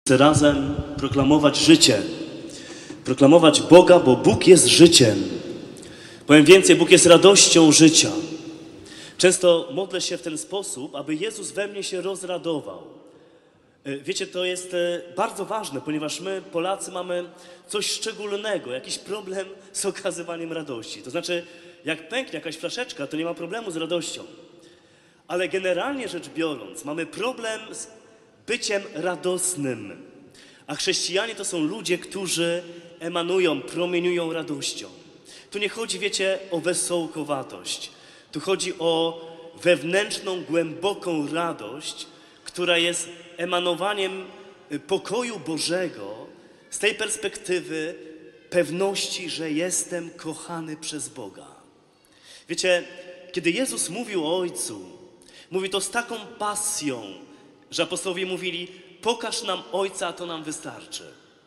Razem proklamować życie, proklamować Boga, bo Bóg jest życiem. Powiem więcej, Bóg jest radością życia. Często modlę się w ten sposób, aby Jezus we mnie się rozradował. Wiecie, to jest bardzo ważne, ponieważ my, Polacy, mamy coś szczególnego, jakiś problem z okazywaniem radości. To znaczy, jak pęknie jakaś flaszeczka, to nie ma problemu z radością. Ale generalnie rzecz biorąc, mamy problem z byciem radosnym. A chrześcijanie to są ludzie, którzy emanują, promieniują radością. Tu nie chodzi, wiecie, o wesołkowatość. Tu chodzi o wewnętrzną, głęboką radość, która jest emanowaniem pokoju Bożego z tej perspektywy pewności, że jestem kochany przez Boga. Wiecie, kiedy Jezus mówił o Ojcu, mówi to z taką pasją, że apostołowie mówili: pokaż nam Ojca, a to nam wystarczy.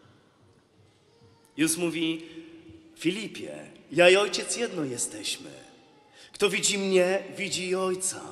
Jezus mówi: Filipie, ja i Ojciec jedno jesteśmy. Kto widzi mnie, widzi i Ojca.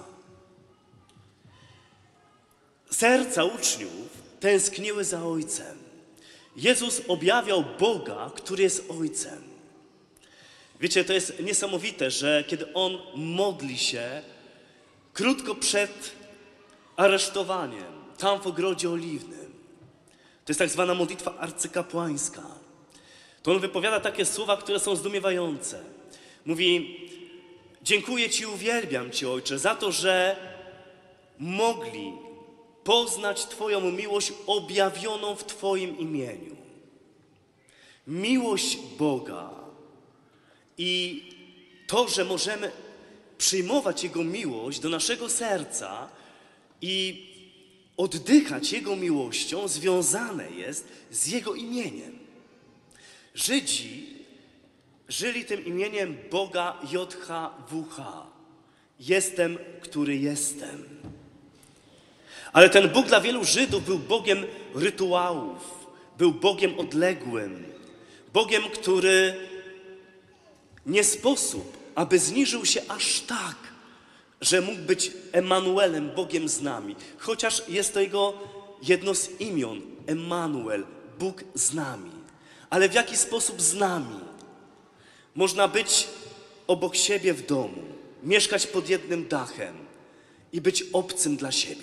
Serca uczniów tęskniły za Ojcem. Jezus objawiał Boga, który jest Ojcem. Wiecie, to jest niesamowite, że kiedy On modli się krótko przed aresztowaniem, tam w ogrodzie oliwnym, to jest tak zwana modlitwa arcykapłańska, to On wypowiada takie słowa, które są zdumiewające. Mówi: dziękuję Ci, uwielbiam Cię, Ojcze, za to, że mogli poznać Twoją miłość objawioną w Twoim imieniu. Miłość Boga i to, że możemy przyjmować Jego miłość do naszego serca i oddychać Jego miłością, związane jest z Jego imieniem. Żydzi żyli tym imieniem Boga JHWH. Jestem, który jestem. Ale ten Bóg dla wielu Żydów był Bogiem rytuałów, był Bogiem odległym, Bogiem, który nie sposób, aby zniżył się aż tak, że mógł być Emanuelem, Bogiem z nami. Chociaż jest to Jego jedno z imion, Emanuel, Bóg z nami. Ale w jaki sposób z nami? Można być obok siebie w domu, mieszkać pod jednym dachem i być obcym dla siebie.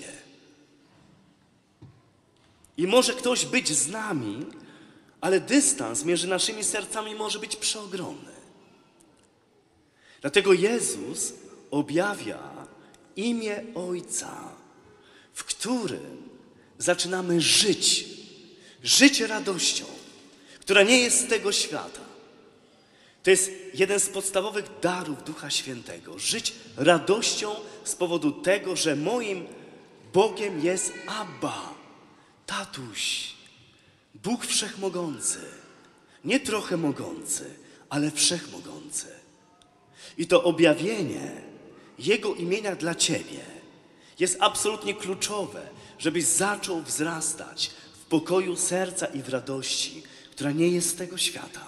I może ktoś być z nami, ale dystans między naszymi sercami może być przeogromny. Dlatego Jezus objawia imię Ojca, w którym zaczynamy żyć. Żyć radością, która nie jest z tego świata. To jest jeden z podstawowych darów Ducha Świętego. Żyć radością z powodu tego, że moim Bogiem jest Abba, Tatuś, Bóg Wszechmogący. Nie trochę mogący, ale wszechmogący. I to objawienie Jego imienia dla Ciebie jest absolutnie kluczowe, żebyś zaczął wzrastać w pokoju serca i w radości, która nie jest z tego świata.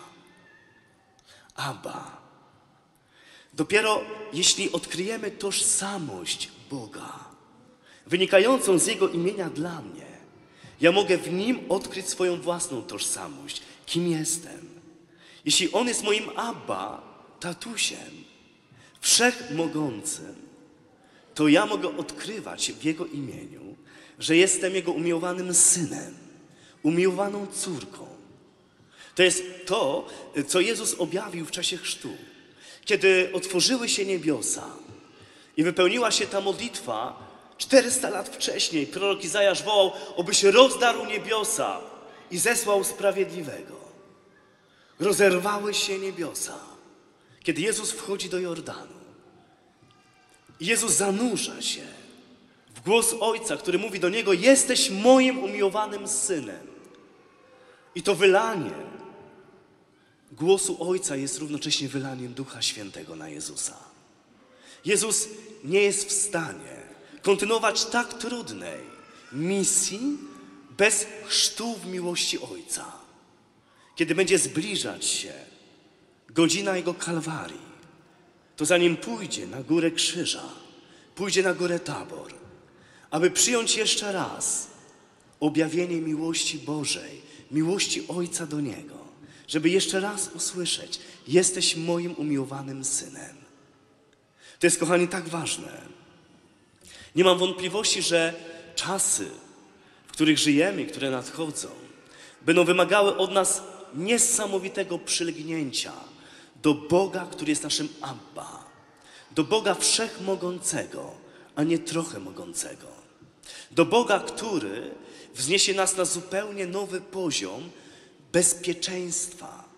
Abba. Dopiero jeśli odkryjemy tożsamość Boga, wynikającą z Jego imienia dla mnie, ja mogę w Nim odkryć swoją własną tożsamość. Kim jestem? Jeśli On jest moim Abba, tatusiem, wszechmogącym, to ja mogę odkrywać w Jego imieniu, że jestem Jego umiłowanym synem, umiłowaną córką. To jest to, co Jezus objawił w czasie chrztu. Kiedy otworzyły się niebiosa i wypełniła się ta modlitwa, 400 lat wcześniej prorok Izajasz wołał: obyś rozdarł niebiosa i zesłał sprawiedliwego. Rozerwały się niebiosa, kiedy Jezus wchodzi do Jordanu. Jezus zanurza się w głos Ojca, który mówi do Niego: jesteś moim umiłowanym Synem. I to wylanie głosu Ojca jest równocześnie wylaniem Ducha Świętego na Jezusa. Jezus nie jest w stanie kontynuować tak trudnej misji bez chrztu w miłości Ojca. Kiedy będzie zbliżać się godzina Jego Kalwarii, to zanim pójdzie na górę krzyża, pójdzie na górę Tabor, aby przyjąć jeszcze raz objawienie miłości Bożej, miłości Ojca do Niego, żeby jeszcze raz usłyszeć: jesteś moim umiłowanym Synem. To jest, kochani, tak ważne. Nie mam wątpliwości, że czasy, w których żyjemy, które nadchodzą, będą wymagały od nas niesamowitego przylgnięcia do Boga, który jest naszym Abba, do Boga wszechmogącego, a nie trochę mogącego, do Boga, który wzniesie nas na zupełnie nowy poziom bezpieczeństwa.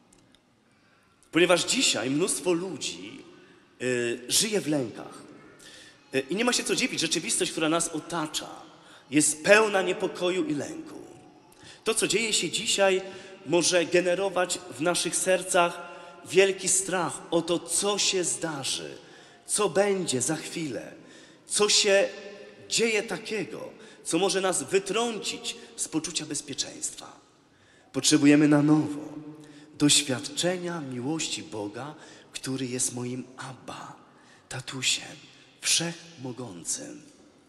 Ponieważ dzisiaj mnóstwo ludzi żyje w lękach. I nie ma się co dziwić, rzeczywistość, która nas otacza, jest pełna niepokoju i lęku. To, co dzieje się dzisiaj, może generować w naszych sercach wielki strach o to, co się zdarzy, co będzie za chwilę, co się dzieje takiego, co może nas wytrącić z poczucia bezpieczeństwa. Potrzebujemy na nowo doświadczenia miłości Boga, który jest moim Abba, tatusiem, wszechmogącym.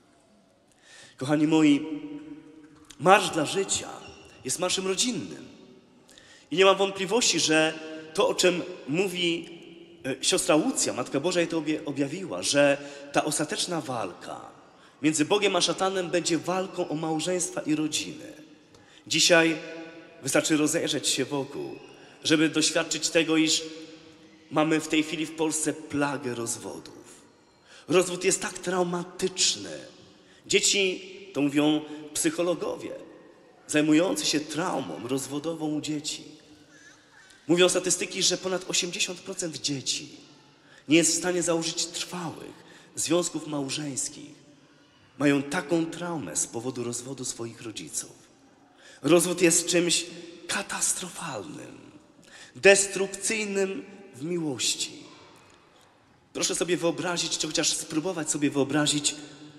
Kochani moi, Marsz dla Życia jest marszem rodzinnym. I nie mam wątpliwości, że to, o czym mówi siostra Łucja, Matka Boża jej to objawiła, że ta ostateczna walka między Bogiem a szatanem będzie walką o małżeństwa i rodziny. Dzisiaj wystarczy rozejrzeć się wokół, żeby doświadczyć tego, iż mamy w tej chwili w Polsce plagę rozwodów. Rozwód jest tak traumatyczny. Dzieci, to mówią psychologowie, zajmujący się traumą rozwodową u dzieci. Mówią statystyki, że ponad 80% dzieci nie jest w stanie założyć trwałych związków małżeńskich. Mają taką traumę z powodu rozwodu swoich rodziców. Rozwód jest czymś katastrofalnym, destrukcyjnym w miłości. Proszę sobie wyobrazić, czy chociaż spróbować sobie wyobrazić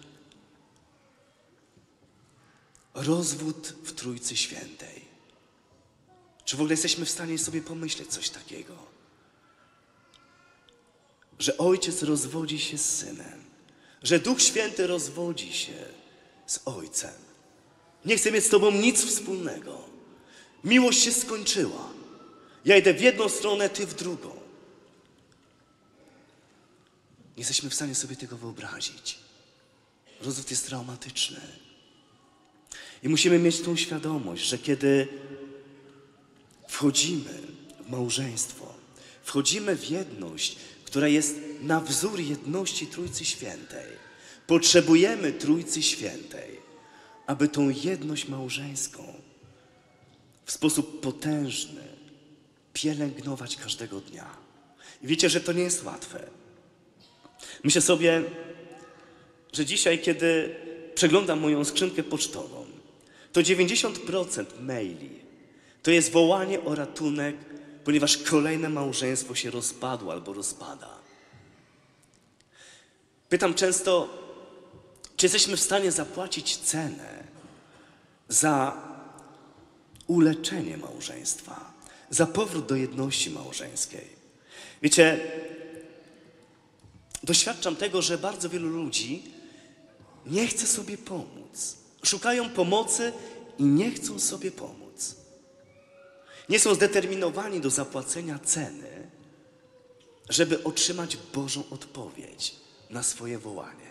rozwód w Trójcy Świętej. Czy w ogóle jesteśmy w stanie sobie pomyśleć coś takiego? Że Ojciec rozwodzi się z Synem, że Duch Święty rozwodzi się z Ojcem. Nie chcę mieć z Tobą nic wspólnego. Miłość się skończyła. Ja idę w jedną stronę, Ty w drugą. Nie jesteśmy w stanie sobie tego wyobrazić. Rozwód jest traumatyczny. I musimy mieć tą świadomość, że kiedy wchodzimy w małżeństwo, wchodzimy w jedność, która jest na wzór jedności Trójcy Świętej. Potrzebujemy Trójcy Świętej, aby tą jedność małżeńską w sposób potężny pielęgnować każdego dnia. I wiecie, że to nie jest łatwe. Myślę sobie, że dzisiaj, kiedy przeglądam moją skrzynkę pocztową, to 90% maili to jest wołanie o ratunek, ponieważ kolejne małżeństwo się rozpadło albo rozpada. Pytam często, czy jesteśmy w stanie zapłacić cenę za uleczenie małżeństwa, za powrót do jedności małżeńskiej. Wiecie, doświadczam tego, że bardzo wielu ludzi nie chce sobie pomóc. Szukają pomocy i nie chcą sobie pomóc. Nie są zdeterminowani do zapłacenia ceny, żeby otrzymać Bożą odpowiedź na swoje wołanie.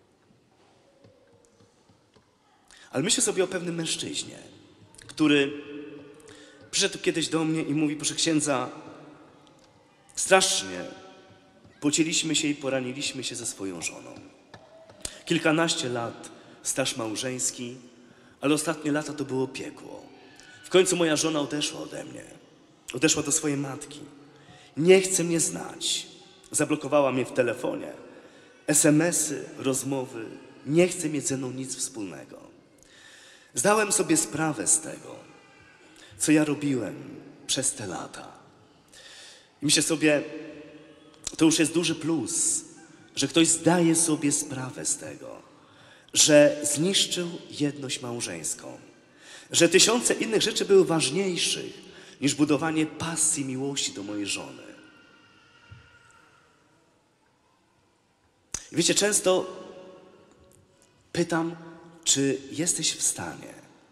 Ale myślę sobie o pewnym mężczyźnie, który przyszedł kiedyś do mnie i mówi: proszę księdza, strasznie pocięliśmy się i poraniliśmy się ze swoją żoną. Kilkanaście lat staż małżeński, ale ostatnie lata to było piekło. W końcu moja żona odeszła ode mnie. Odeszła do swojej matki. Nie chce mnie znać. Zablokowała mnie w telefonie. SMS-y, rozmowy. Nie chce mieć ze mną nic wspólnego. Zdałem sobie sprawę z tego, co ja robiłem przez te lata. I myślę sobie, to już jest duży plus, że ktoś zdaje sobie sprawę z tego, że zniszczył jedność małżeńską, że tysiące innych rzeczy były ważniejszych niż budowanie pasji, miłości do mojej żony. I wiecie, często pytam, czy jesteś w stanie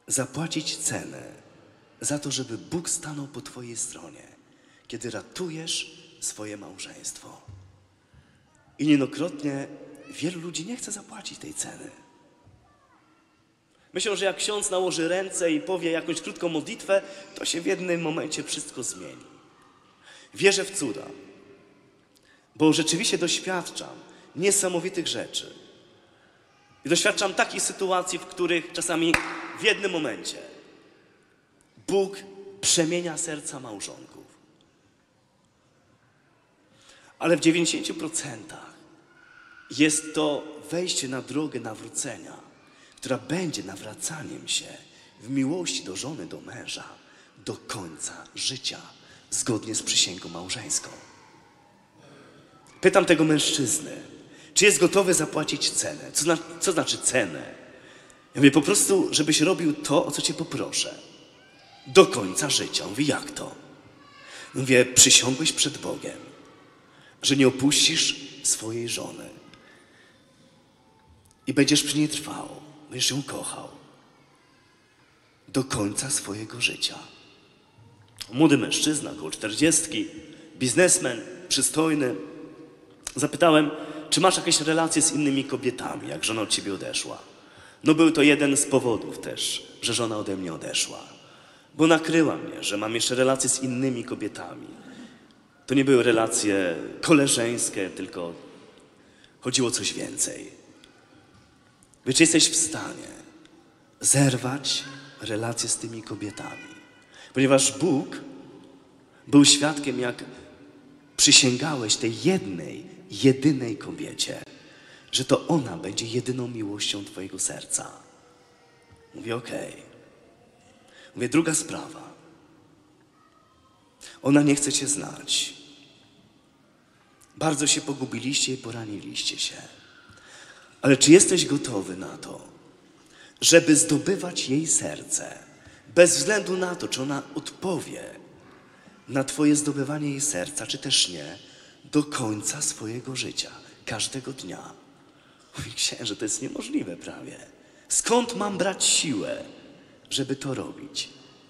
zapłacić cenę za to, żeby Bóg stanął po twojej stronie, kiedy ratujesz swoje małżeństwo. I niejednokrotnie wielu ludzi nie chce zapłacić tej ceny. Myślą, że jak ksiądz nałoży ręce i powie jakąś krótką modlitwę, to się w jednym momencie wszystko zmieni. Wierzę w cuda, bo rzeczywiście doświadczam niesamowitych rzeczy. I doświadczam takich sytuacji, w których czasami w jednym momencie Bóg przemienia serca małżonków. Ale w 90% jest to wejście na drogę nawrócenia, która będzie nawracaniem się w miłości do żony, do męża, do końca życia, zgodnie z przysięgą małżeńską. Pytam tego mężczyznę, czy jest gotowy zapłacić cenę? Co znaczy cenę? Ja mówię, po prostu, żebyś robił to, o co cię poproszę. Do końca życia. Mówi, jak to? Mówię, przysiągłeś przed Bogiem, że nie opuścisz swojej żony i będziesz przy niej trwał, będziesz ją kochał do końca swojego życia. Młody mężczyzna, około 40, biznesmen, przystojny. Zapytałem, czy masz jakieś relacje z innymi kobietami, jak żona od ciebie odeszła? No był to jeden z powodów też, że żona ode mnie odeszła. Bo nakryła mnie, że mam jeszcze relacje z innymi kobietami. To nie były relacje koleżeńskie, tylko chodziło o coś więcej. Wy czy jesteś w stanie zerwać relacje z tymi kobietami? Ponieważ Bóg był świadkiem, jak przysięgałeś tej jednej, jedynej kobiecie, że to ona będzie jedyną miłością twojego serca. Mówię, okej. Mówię, druga sprawa. Ona nie chce cię znać. Bardzo się pogubiliście i poraniliście się. Ale czy jesteś gotowy na to, żeby zdobywać jej serce, bez względu na to, czy ona odpowie na twoje zdobywanie jej serca, czy też nie, do końca swojego życia, każdego dnia? Mówi, księże, to jest niemożliwe prawie. Skąd mam brać siłę, żeby to robić?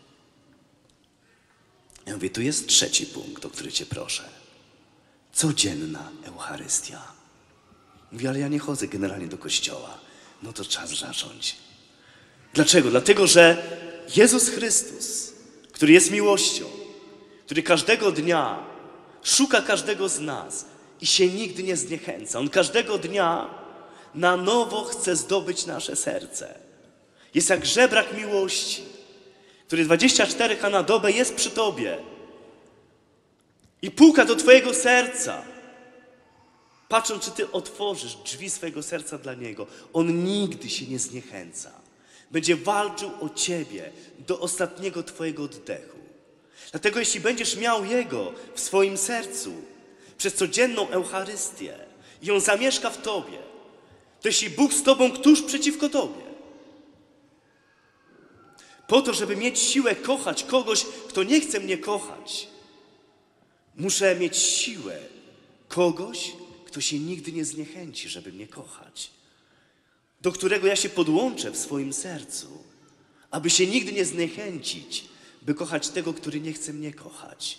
Ja mówię, tu jest trzeci punkt, o który cię proszę. Codzienna Eucharystia. Mówi, ale ja nie chodzę generalnie do kościoła. No to czas zacząć. Dlaczego? Dlatego, że Jezus Chrystus, który jest miłością, który każdego dnia szuka każdego z nas i się nigdy nie zniechęca. On każdego dnia na nowo chce zdobyć nasze serce. Jest jak żebrak miłości, który 24 na dobę jest przy tobie i puka do twojego serca, patrząc, czy ty otworzysz drzwi swojego serca dla Niego. On nigdy się nie zniechęca. Będzie walczył o ciebie do ostatniego twojego oddechu. Dlatego jeśli będziesz miał Jego w swoim sercu przez codzienną Eucharystię i On zamieszka w tobie, to jeśli Bóg z tobą, któż przeciwko tobie? Po to, żeby mieć siłę kochać kogoś, kto nie chce mnie kochać, muszę mieć siłę kogoś, kto się nigdy nie zniechęci, żeby mnie kochać. Do którego ja się podłączę w swoim sercu, aby się nigdy nie zniechęcić, by kochać tego, który nie chce mnie kochać.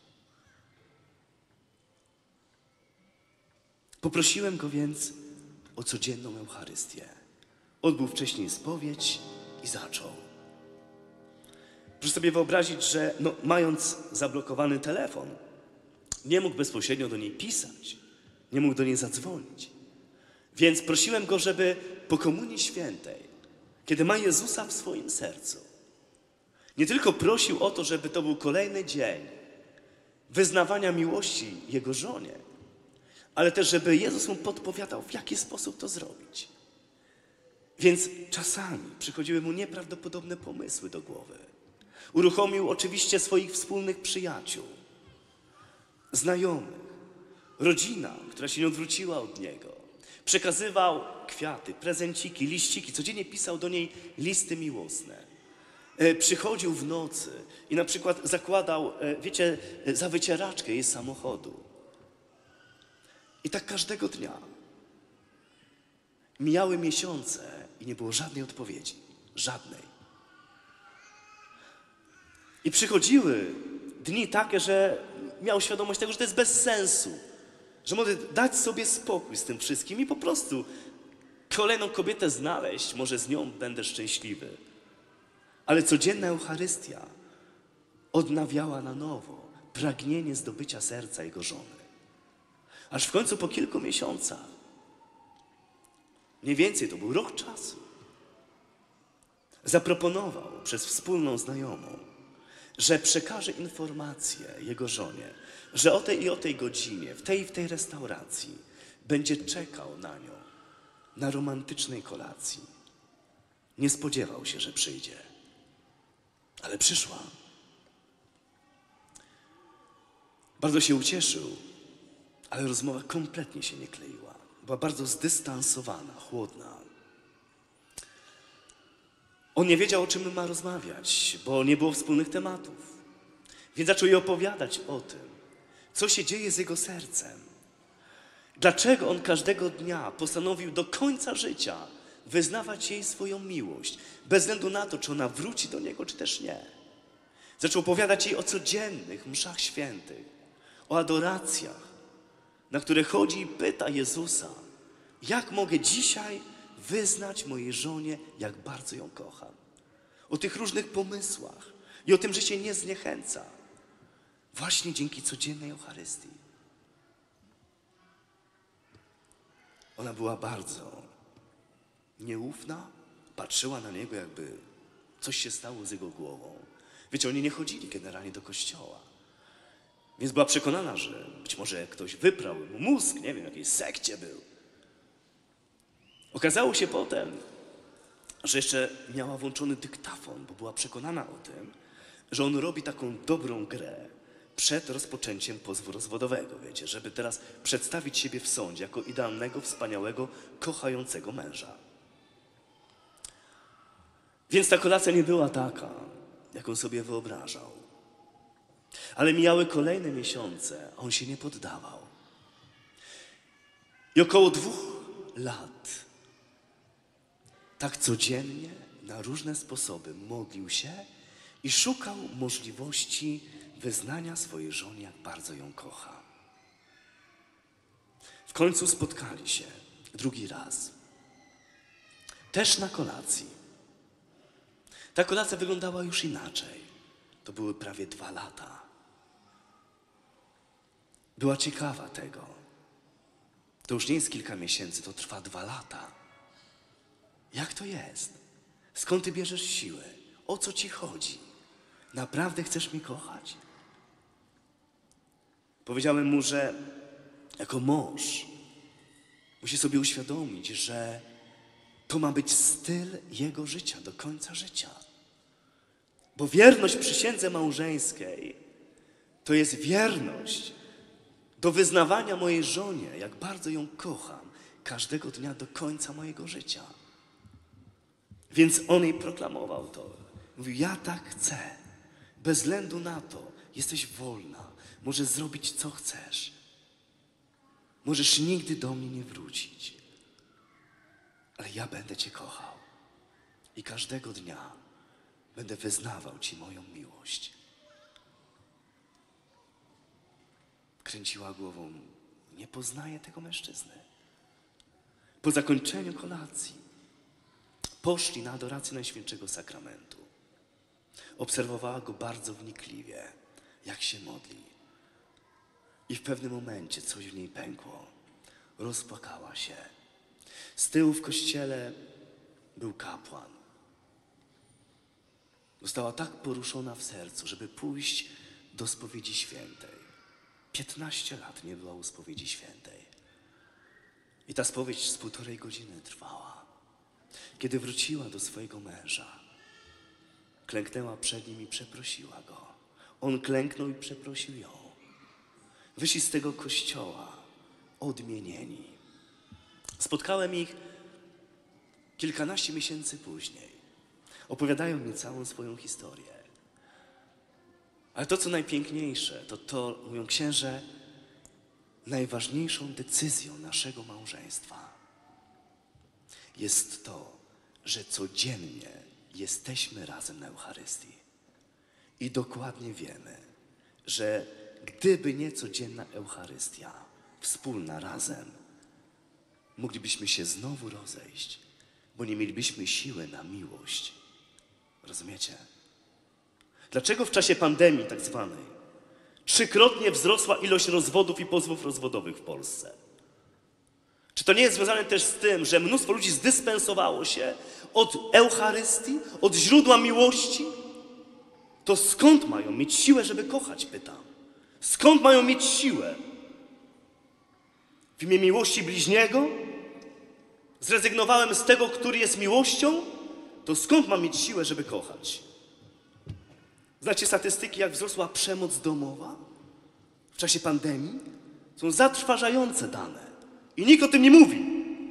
Poprosiłem go więc o codzienną Eucharystię. Odbył wcześniej spowiedź i zaczął. Proszę sobie wyobrazić, że mając zablokowany telefon, nie mógł bezpośrednio do niej pisać, nie mógł do niej zadzwonić. Więc prosiłem go, żeby po Komunii Świętej, kiedy ma Jezusa w swoim sercu, nie tylko prosił o to, żeby to był kolejny dzień wyznawania miłości Jego żonie, ale też, żeby Jezus mu podpowiadał, w jaki sposób to zrobić. Więc czasami przychodziły mu nieprawdopodobne pomysły do głowy. Uruchomił oczywiście swoich wspólnych przyjaciół, znajomych, rodzina, która się nie odwróciła od niego. Przekazywał kwiaty, prezenciki, liściki. Codziennie pisał do niej listy miłosne. Przychodził w nocy i na przykład zakładał, za wycieraczkę jej samochodu. I tak każdego dnia. Mijały miesiące i nie było żadnej odpowiedzi. Żadnej. I przychodziły dni takie, że miał świadomość tego, że to jest bez sensu, że może dać sobie spokój z tym wszystkim i po prostu kolejną kobietę znaleźć, może z nią będę szczęśliwy. Ale codzienna Eucharystia odnawiała na nowo pragnienie zdobycia serca jego żony. Aż w końcu po kilku miesiącach, mniej więcej to był rok czasu, zaproponował przez wspólną znajomą, że przekaże informację jego żonie, że o tej i o tej godzinie, w tej i w tej restauracji będzie czekał na nią na romantycznej kolacji. Nie spodziewał się, że przyjdzie, ale przyszła. Bardzo się ucieszył, ale rozmowa kompletnie się nie kleiła. Była bardzo zdystansowana, chłodna. On nie wiedział, o czym ma rozmawiać, bo nie było wspólnych tematów. Więc zaczął jej opowiadać o tym, co się dzieje z jego sercem. Dlaczego on każdego dnia postanowił do końca życia wyznawać jej swoją miłość, bez względu na to, czy ona wróci do niego, czy też nie. Zaczął opowiadać jej o codziennych mszach świętych, o adoracjach, na które chodzi i pyta Jezusa, jak mogę dzisiaj wyznać mojej żonie, jak bardzo ją kocham. O tych różnych pomysłach i o tym, że się nie zniechęca. Właśnie dzięki codziennej Eucharystii. Ona była bardzo nieufna, patrzyła na niego, jakby coś się stało z jego głową. Wiecie, oni nie chodzili generalnie do kościoła. Więc była przekonana, że być może ktoś wyprał mu mózg, nie wiem, w jakiejś sekcie był. Okazało się potem, że jeszcze miała włączony dyktafon, bo była przekonana o tym, że on robi taką dobrą grę przed rozpoczęciem pozwu rozwodowego, wiecie, żeby teraz przedstawić siebie w sądzie jako idealnego, wspaniałego, kochającego męża. Więc ta kolacja nie była taka, jaką sobie wyobrażał. Ale mijały kolejne miesiące, a on się nie poddawał. I około 2 lat tak codziennie, na różne sposoby modlił się i szukał możliwości wyznania swojej żonie, jak bardzo ją kocha. W końcu spotkali się drugi raz. Też na kolacji. Ta kolacja wyglądała już inaczej. To były prawie 2 lata. Była ciekawa tego. To już nie jest kilka miesięcy, to trwa 2 lata. Jak to jest? Skąd ty bierzesz siłę? O co ci chodzi? Naprawdę chcesz mnie kochać? Powiedziałem mu, że jako mąż musi sobie uświadomić, że to ma być styl jego życia do końca życia. Bo wierność przysiędze małżeńskiej to jest wierność do wyznawania mojej żonie, jak bardzo ją kocham, każdego dnia do końca mojego życia. Więc on jej proklamował to. Mówił, ja tak chcę. Bez względu na to, jesteś wolna. Możesz zrobić, co chcesz. Możesz nigdy do mnie nie wrócić. Ale ja będę cię kochał. I każdego dnia będę wyznawał ci moją miłość. Kręciła głową, nie poznaję tego mężczyzny. Po zakończeniu kolacji poszli na adorację Najświętszego Sakramentu. Obserwowała go bardzo wnikliwie, jak się modli. I w pewnym momencie coś w niej pękło. Rozpłakała się. Z tyłu w kościele był kapłan. Została tak poruszona w sercu, żeby pójść do spowiedzi świętej. 15 lat nie była u spowiedzi świętej. I ta spowiedź z 1,5 godziny trwała. Kiedy wróciła do swojego męża, klęknęła przed nim i przeprosiła go. On klęknął i przeprosił ją. Wyszli z tego kościoła odmienieni. Spotkałem ich kilkanaście miesięcy później. Opowiadają mi całą swoją historię. Ale to, co najpiękniejsze, to mówią księże, najważniejszą decyzją naszego małżeństwa jest to, że codziennie jesteśmy razem na Eucharystii. I dokładnie wiemy, że gdyby nie codzienna Eucharystia, wspólna razem, moglibyśmy się znowu rozejść, bo nie mielibyśmy siły na miłość. Rozumiecie? Dlaczego w czasie pandemii tak zwanej 3-krotnie wzrosła ilość rozwodów i pozwów rozwodowych w Polsce? Czy to nie jest związane też z tym, że mnóstwo ludzi zdyspensowało się od Eucharystii, od źródła miłości? To skąd mają mieć siłę, żeby kochać, pytam. Skąd mają mieć siłę? W imię miłości bliźniego? Zrezygnowałem z tego, który jest miłością? To skąd mam mieć siłę, żeby kochać? Znacie statystyki, jak wzrosła przemoc domowa w czasie pandemii? Są zatrważające dane. I nikt o tym nie mówi.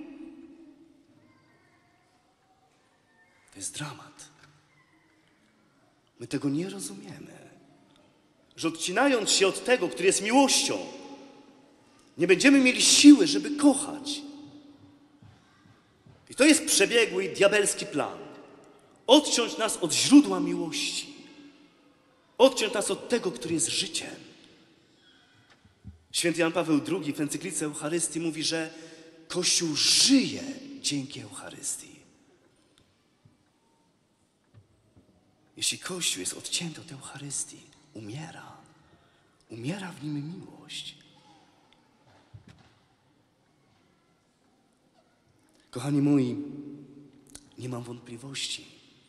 To jest dramat. My tego nie rozumiemy. Że odcinając się od tego, który jest miłością, nie będziemy mieli siły, żeby kochać. I to jest przebiegły i diabelski plan. Odciąć nas od źródła miłości. Odciąć nas od tego, który jest życiem. Święty Jan Paweł II w encyklice Eucharystii mówi, że Kościół żyje dzięki Eucharystii. Jeśli Kościół jest odcięty od Eucharystii, umiera. Umiera w nim miłość. Kochani moi, nie mam wątpliwości,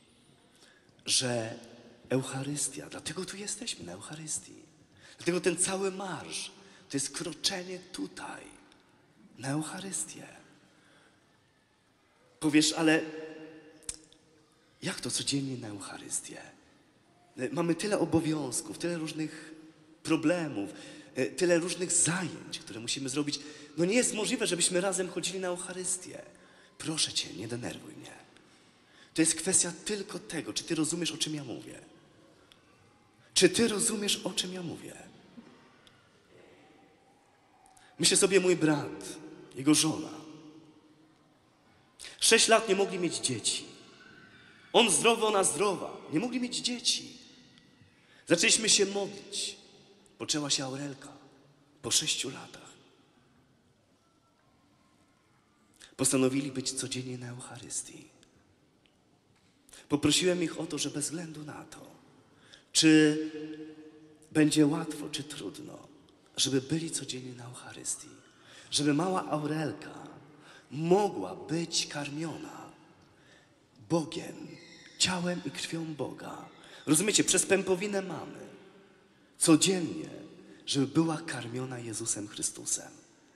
że Eucharystia, dlatego tu jesteśmy na Eucharystii, dlatego ten cały marsz to jest kroczenie tutaj, na Eucharystię. Powiesz, ale jak to codziennie na Eucharystię? Mamy tyle obowiązków, tyle różnych problemów, tyle różnych zajęć, które musimy zrobić. No nie jest możliwe, żebyśmy razem chodzili na Eucharystię. Proszę Cię, nie denerwuj mnie. To jest kwestia tylko tego, czy Ty rozumiesz, o czym ja mówię. Czy Ty rozumiesz, o czym ja mówię? Myślę sobie, mój brat, jego żona. 6 lat nie mogli mieć dzieci. On zdrowy, ona zdrowa. Nie mogli mieć dzieci. Zaczęliśmy się modlić. Poczęła się Aurelka. Po 6 latach. Postanowili być codziennie na Eucharystii. Poprosiłem ich o to, że bez względu na to, czy będzie łatwo, czy trudno, żeby byli codziennie na Eucharystii. Żeby mała Aurelka mogła być karmiona Bogiem, ciałem i krwią Boga. Rozumiecie, przez pępowinę mamy. Codziennie, żeby była karmiona Jezusem Chrystusem.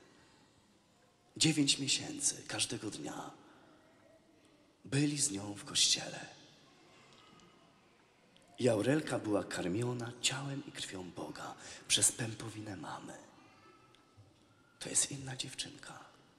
9 miesięcy każdego dnia byli z nią w kościele. I Aurelka była karmiona ciałem i krwią Boga przez pępowinę mamy. To jest inna dziewczynka.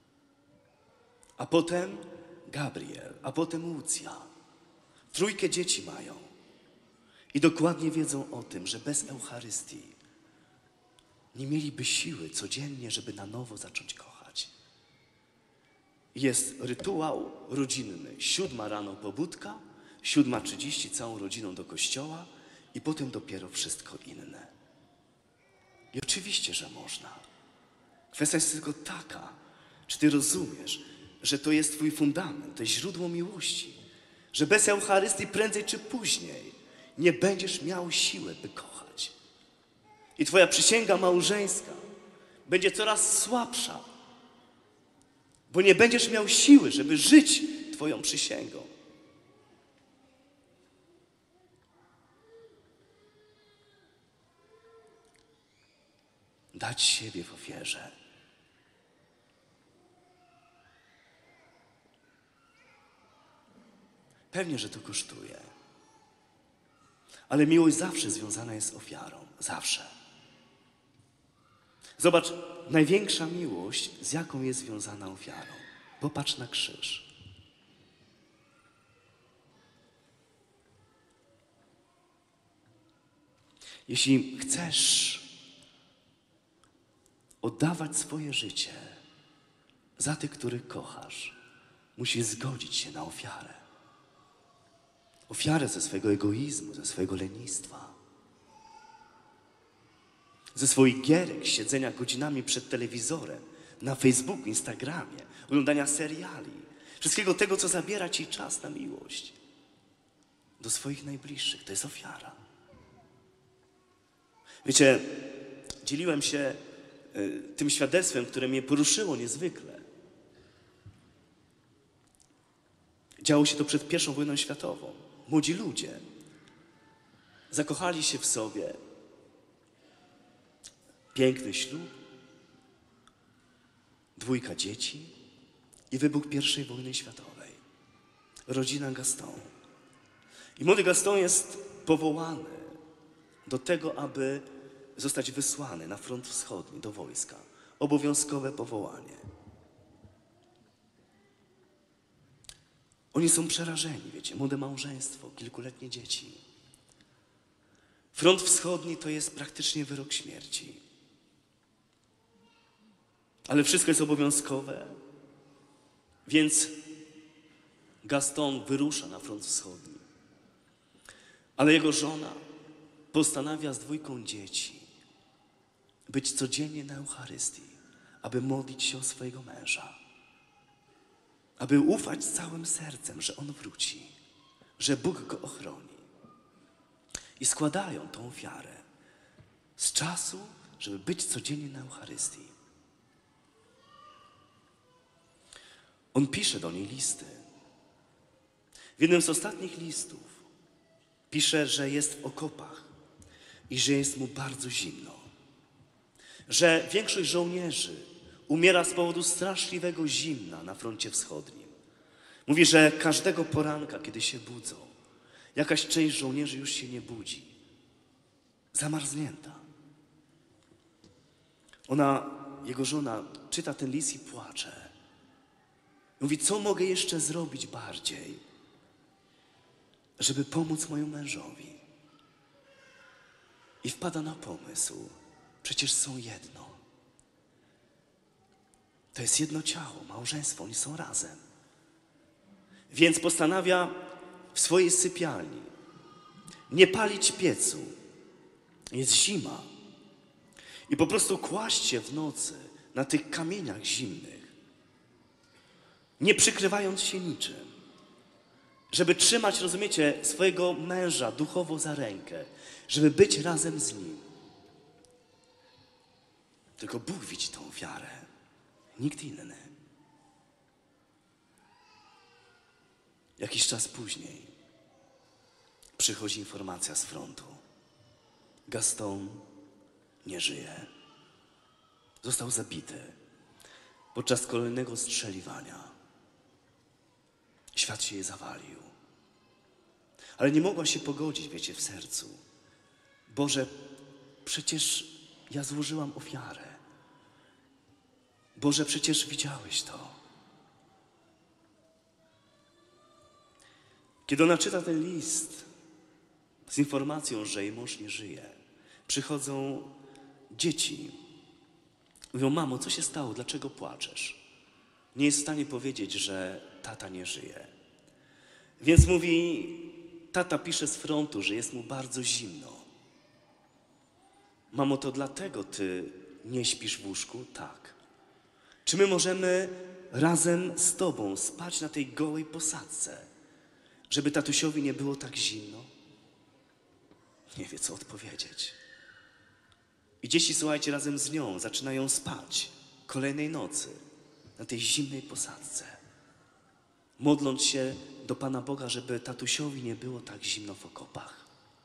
A potem Gabriel, a potem Łucja. 3 dzieci mają. I dokładnie wiedzą o tym, że bez Eucharystii nie mieliby siły codziennie, żeby na nowo zacząć kochać. Jest rytuał rodzinny. 7 rano pobudka, 7:30 całą rodziną do kościoła i potem dopiero wszystko inne. I oczywiście, że można. Kwestia jest tylko taka, czy Ty rozumiesz, że to jest Twój fundament, to jest źródło miłości, że bez Eucharystii prędzej czy później nie będziesz miał siły, by kochać. I Twoja przysięga małżeńska będzie coraz słabsza, bo nie będziesz miał siły, żeby żyć Twoją przysięgą. Dać siebie w ofierze. Pewnie, że to kosztuje. Ale miłość zawsze związana jest z ofiarą. Zawsze. Zobacz, największa miłość, z jaką jest związana ofiarą. Popatrz na krzyż. Jeśli chcesz oddawać swoje życie za tych, których kochasz, musisz zgodzić się na ofiarę. Ofiarę ze swojego egoizmu, ze swojego lenistwa. ze swoich gierek, siedzenia godzinami przed telewizorem, na Facebooku, Instagramie, oglądania seriali, wszystkiego tego, co zabiera ci czas na miłość do swoich najbliższych. To jest ofiara. Wiecie, dzieliłem się tym świadectwem, które mnie poruszyło niezwykle. Działo się to przed I wojną światową. Młodzi ludzie zakochali się w sobie. Piękny ślub, 2 dzieci i wybuch I wojny światowej. Rodzina Gaston. I młody Gaston jest powołany do tego, aby zostać wysłany na front wschodni, do wojska. Obowiązkowe powołanie. Oni są przerażeni, wiecie, młode małżeństwo, kilkuletnie dzieci. Front wschodni to jest praktycznie wyrok śmierci. Ale wszystko jest obowiązkowe, więc Gaston wyrusza na front wschodni. Ale jego żona postanawia z 2 dzieci być codziennie na Eucharystii, aby modlić się o swojego męża. Aby ufać całym sercem, że on wróci, że Bóg go ochroni. I składają tą ofiarę z czasu, żeby być codziennie na Eucharystii. On pisze do niej listy. W jednym z ostatnich listów pisze, że jest w okopach i że jest mu bardzo zimno. Że większość żołnierzy umiera z powodu straszliwego zimna na froncie wschodnim. Mówi, że każdego poranka, kiedy się budzą, jakaś część żołnierzy już się nie budzi. Zamarznięta. Jego żona czyta ten list i płacze. Mówi, co mogę jeszcze zrobić bardziej, żeby pomóc mojemu mężowi. I wpada na pomysł, przecież są jedno. To jest jedno ciało, małżeństwo, oni są razem. Więc postanawia w swojej sypialni nie palić piecu. Jest zima. I po prostu kłaść się w nocy na tych kamieniach zimnych, nie przykrywając się niczym. Żeby trzymać, rozumiecie, swojego męża duchowo za rękę, żeby być razem z nim. Tylko Bóg widzi tą ofiarę, nikt inny. Jakiś czas później przychodzi informacja z frontu. Gaston nie żyje. Został zabity podczas kolejnego strzeliwania. Świat się jej zawalił. Ale nie mogła się pogodzić, wiecie, w sercu. Boże, przecież ja złożyłam ofiarę. Boże, przecież widziałeś to. Kiedy ona czyta ten list z informacją, że jej mąż nie żyje, przychodzą dzieci. Mówią, mamo, co się stało? Dlaczego płaczesz? Nie jest w stanie powiedzieć, że tata nie żyje. Więc mówi, tata pisze z frontu, że jest mu bardzo zimno. Mamo, to dlatego ty nie śpisz w łóżku? Tak. Czy my możemy razem z tobą spać na tej gołej posadzce, żeby tatusiowi nie było tak zimno? Nie wie, co odpowiedzieć. I dzieci, słuchajcie, razem z nią zaczynają spać kolejnej nocy na tej zimnej posadzce, modląc się do Pana Boga, żeby tatusiowi nie było tak zimno w okopach.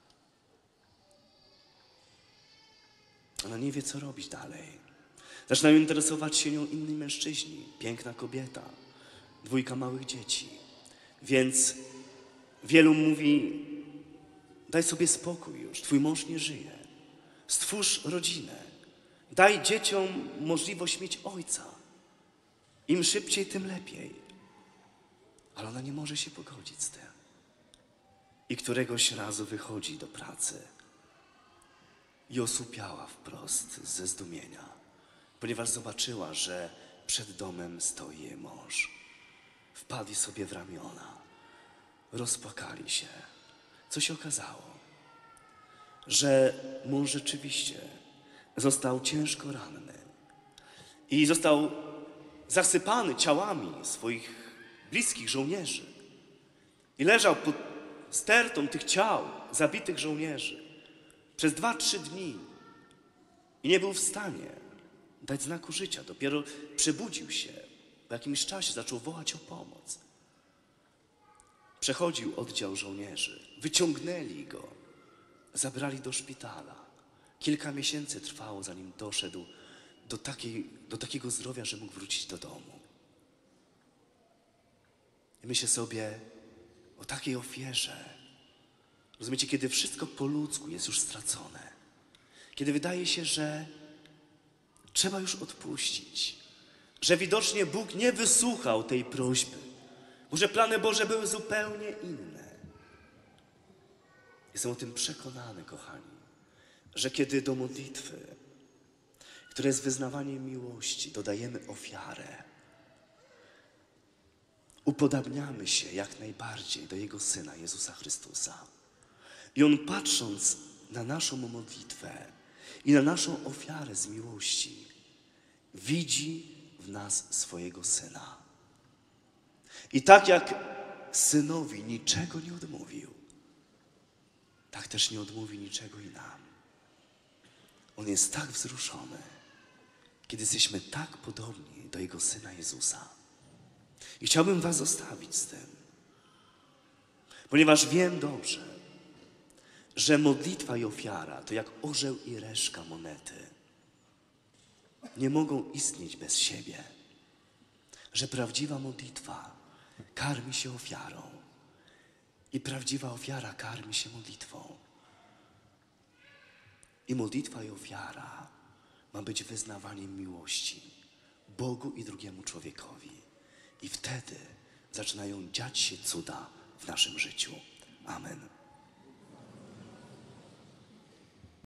Ona nie wie, co robić dalej. Zaczynają interesować się nią inni mężczyźni, piękna kobieta, 2 małych dzieci. Więc wielu mówi, daj sobie spokój już, twój mąż nie żyje. Stwórz rodzinę. Daj dzieciom możliwość mieć ojca. Im szybciej, tym lepiej. Ale ona nie może się pogodzić z tym. I któregoś razu wychodzi do pracy i osłupiała wprost ze zdumienia, ponieważ zobaczyła, że przed domem stoi jej mąż. Wpadli sobie w ramiona, rozpłakali się. Co się okazało? Że mąż rzeczywiście został ciężko ranny i został zasypany ciałami swoich bliskich żołnierzy. I leżał pod stertą tych ciał zabitych żołnierzy przez 2-3 dni i nie był w stanie dać znaku życia. Dopiero przebudził się, po jakimś czasie zaczął wołać o pomoc. Przechodził oddział żołnierzy, wyciągnęli go, zabrali do szpitala. Kilka miesięcy trwało, zanim doszedł do takiego zdrowia, że mógł wrócić do domu. I myślę sobie o takiej ofierze. Rozumiecie, kiedy wszystko po ludzku jest już stracone. Kiedy wydaje się, że trzeba już odpuścić. Że widocznie Bóg nie wysłuchał tej prośby. Może plany Boże były zupełnie inne. Jestem o tym przekonany, kochani, że kiedy do modlitwy, która jest wyznawaniem miłości, dodajemy ofiarę, upodabniamy się jak najbardziej do Jego Syna, Jezusa Chrystusa. I On, patrząc na naszą modlitwę i na naszą ofiarę z miłości, widzi w nas swojego Syna. I tak jak Synowi niczego nie odmówił, tak też nie odmówi niczego i nam. On jest tak wzruszony, kiedy jesteśmy tak podobni do Jego Syna Jezusa. I chciałbym was zostawić z tym, ponieważ wiem dobrze, że modlitwa i ofiara to jak orzeł i reszka monety. Nie mogą istnieć bez siebie. Że prawdziwa modlitwa karmi się ofiarą i prawdziwa ofiara karmi się modlitwą. I modlitwa i ofiara ma być wyznawaniem miłości Bogu i drugiemu człowiekowi. I wtedy zaczynają dziać się cuda w naszym życiu. Amen.